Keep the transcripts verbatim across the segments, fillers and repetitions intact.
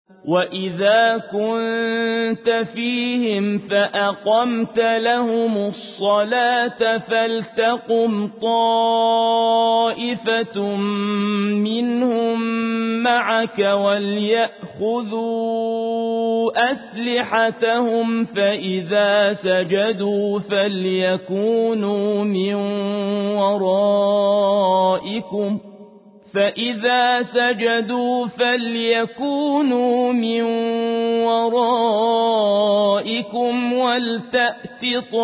وَإِذَا كُنتَ فِيهِمْ فَأَقَمْتَ لَهُمُ الصَّلَاةَ فَلْتَقُمْ طَائِفَةٌ مِّنْهُم مَّعَكَ وَلْيَأْخُذُوا أَسْلِحَتَهُمْ فَإِذَا سَجَدُوا فَلْيَكُونُوا مِن وَرَائِكُمْ فَإِذَا سَجَدُوا فَلْيَكُونُوا مِن وَرَائِكُمْ وَلْتَأْتِ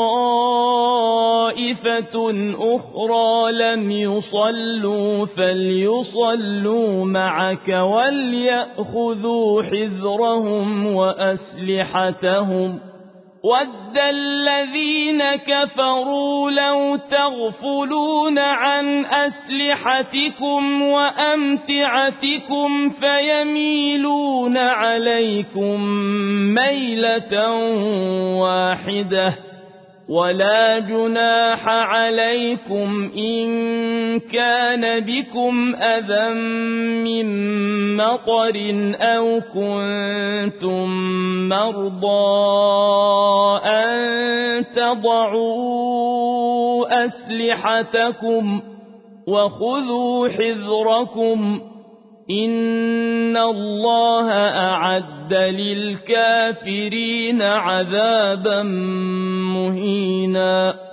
طَائِفَةٌ أُخْرَىٰ لَمْ يُصَلُّوا فَلْيُصَلُّوا مَعَكَ وَلْيَأْخُذُوا حِذْرَهُمْ وَأَسْلِحَتَهُمْ وَدَّ الَّذِينَ كَفَرُوا لَوْ تَغْفُلُونَ عَنْ أَسْلِحَتِكُمْ وَأَمْتِعَتِكُمْ فَيَمِيلُونَ عَلَيْكُمْ مَيْلَةً وَاحِدَةً وَلَا جُنَاحَ عَلَيْكُمْ إِن كَانَ بِكُمْ أَذًى مِّن مَّطَرٍ أَوْ كُنتُم مَّرْضَىٰ أَن تَضَعُوا أَسْلِحَتَكُمْ وَخُذُوا حِذْرَكُمْ إِنَّ اللَّهَ أَعَدَّ لِلْكَافِرِينَ عَذَابًا مُّهِينًا